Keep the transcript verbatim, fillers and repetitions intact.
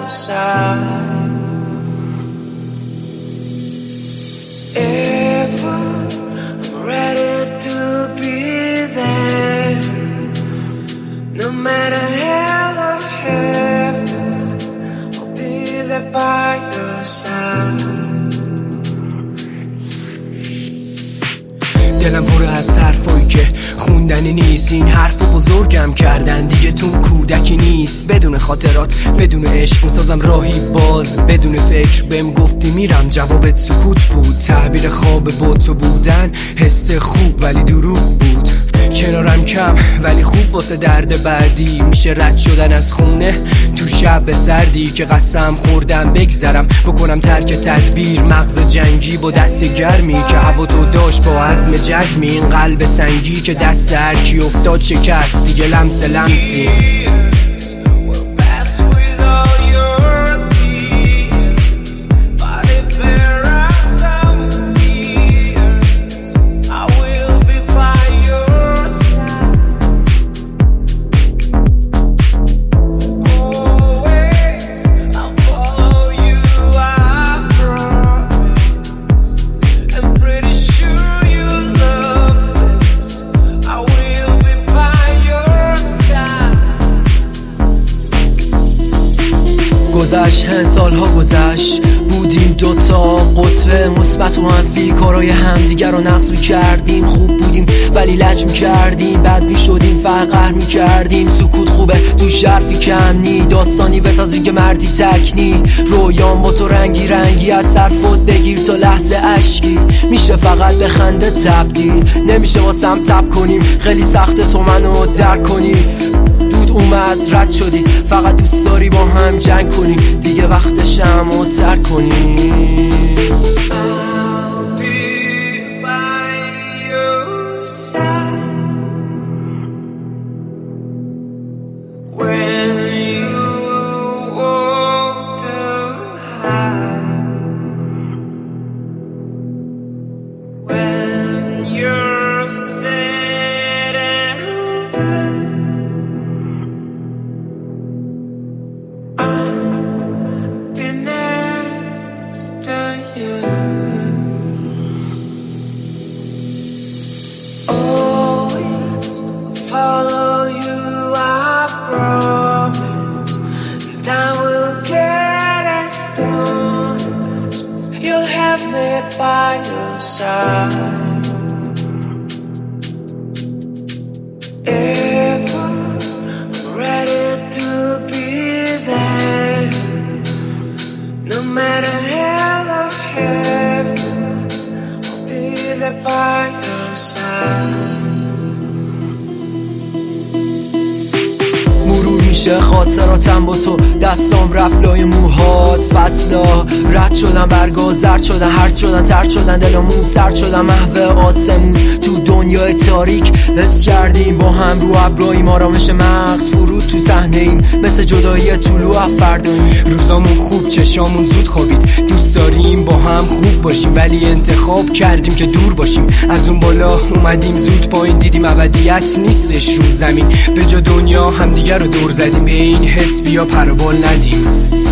your side. Ever, I'm ready to be there. No matter hell or heaven, I'll be there by your side. دلم پر از حرفایی که خوندنی نیست. این حرف بزرگم کردن دیگه تو کودکی نیست. بدون خاطرات بدون عشق میسازم راهی باز. بدون فکر بهم گفتی میرم جوابت سکوت بود. تعبیر خواب با تو بودن حس خوب ولی دروغ بود. کنارم کم ولی خوب واسه درد بعدی. میشه رد شدن از خونه تو شب سردی که قسم خوردم بگذرم بکنم ترک تدبیر. مغز جنگی با دست گرمی که هوا تو داشت با عزم جزمی. این قلب سنگی که دست هر کی افتاد شکست دیگه لمس لمسی. گذشت سالها گذشت بودیم دوتا قطب مثبت و منفی. کارای همدیگر رو نقص میکردیم. خوب بودیم ولی لج میکردیم. بد میشدیم فقر قهر میکردیم. سکوت خوبه تو شرفی کم نی. داستانی بسازیم که مردی تکنی. رویان با تو رنگی رنگی از سر فوت بگیر تا لحظه اشکی. میشه فقط به خنده تبدیل نمیشه واسم تب کنیم. خیلی سخته تو منو درک کنی. اومد رد شدی فقط دوست داری با هم جنگ کنی. دیگه وقتشم و ترک کنی. I'll be by your side when you want to hide, when you're sad and blue. Follow you, I promise. Time will get us done. You'll have me by your side. Ever, I'm ready to be there. No matter hell or heaven, I'll be there by your side. میشه خاطراتم با تو دستام رفت لای موهات. فصلا رد شدن برگا زرد شدن هرد شدن ترد شدن دلمون سرد شدن محو آسمون. تو دنیای تاریک حس کردیم با هم رو ابراییم. آرامش مغز فرود تو صحنه ایم مثل جدایی طلوع فرداییم. روزامون خوب چشامون زود خوابید. دوست داریم با هم خوب باشیم ولی انتخاب کردیم که دور باشیم. از اون بالا اومدیم زود پایین دیدیم ابدیت نیستش رو زمین. به جا دنیا همدیگر رو دور زدیم. به این حس بیا پر و بال ندیم.